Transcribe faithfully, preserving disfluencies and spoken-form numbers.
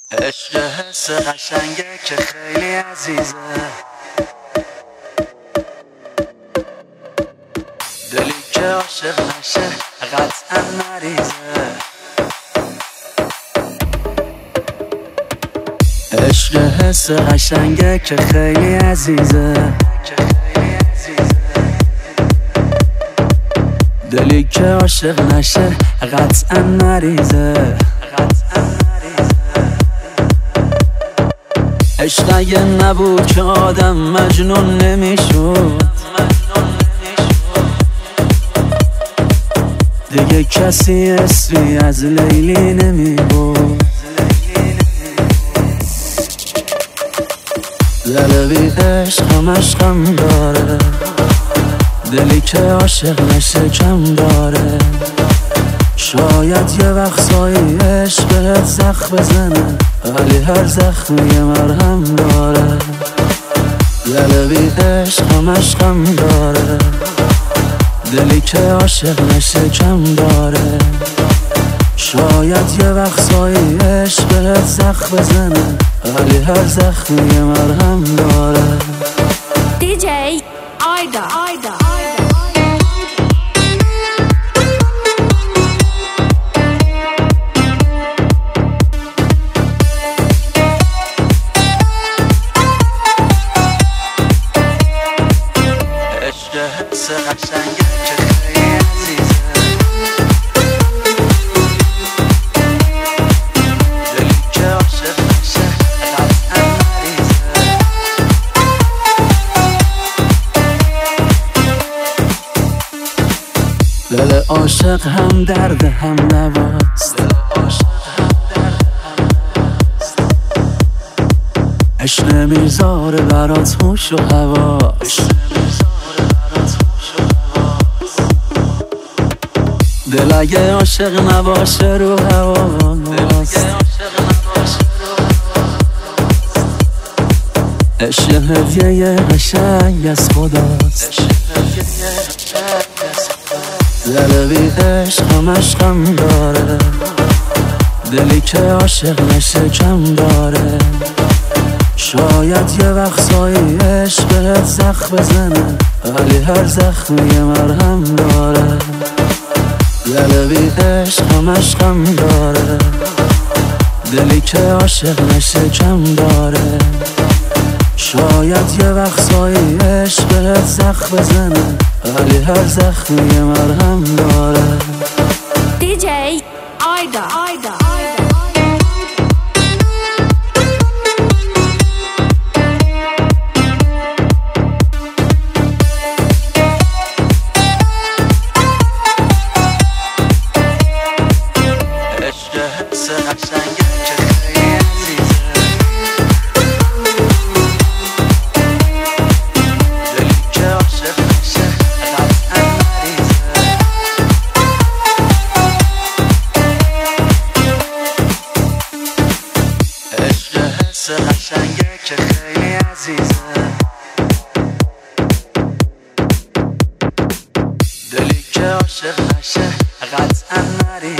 عشق حس قشنگه که خیلی عزیزه، دلی که عاشق نشه قطعا مریضه. عشق حس قشنگه که خیلی عزیزه، دلی که عاشق نشه قطعا مریضه. عشق اگه نبود که آدم مجنون نمیشد، دیگه کسی اسمی از لیلی نمیبود. دل بی عشق هم عشقم داره، دلی که عاشق نشه کم داره. شاید یه وقتایی عشق بهت زخم بزنه، ولی هر زخمی یه مرهم داره. دل بی عشق هم عشقم داره، دلی که عاشق نشه کم داره. شاید یه وقتایی عشق بهت زخم بزنه، ولی هر زخمی یه مرهم داره. دی جی آیدا آیدا حس قشنگه که خیلی عزیزه، دلی که عاشق نشه قطعا مریضه. دل عاشق هم درد هم نواست، عشق نمیذاره برات هوش و حواس. دل اگه عاشق نباشه رو هواست، عشق هدیه قشنگ از خداست. دل بی عشق هم عشقم داره، دلی که عاشق نشه کم داره. شاید یه وقتایی عشق بهت زخم بزنه، ولی هر زخمی یه مرهم داره. دل بی عشق هم عشقم داره، دلی که عاشق نشه کم داره. شاید یه وقتایی عشق بهت زخم بزنه، ولی هر زخمی یه مرهم داره. دی جی آیدا آیدا حس قشنگه که خیلی عزیزه، دلی که عاشق نشه قطعا مریضه. عشق حس قشنگه که خیلی عزیزه، دلی که عاشق نشه قطعا مریضه.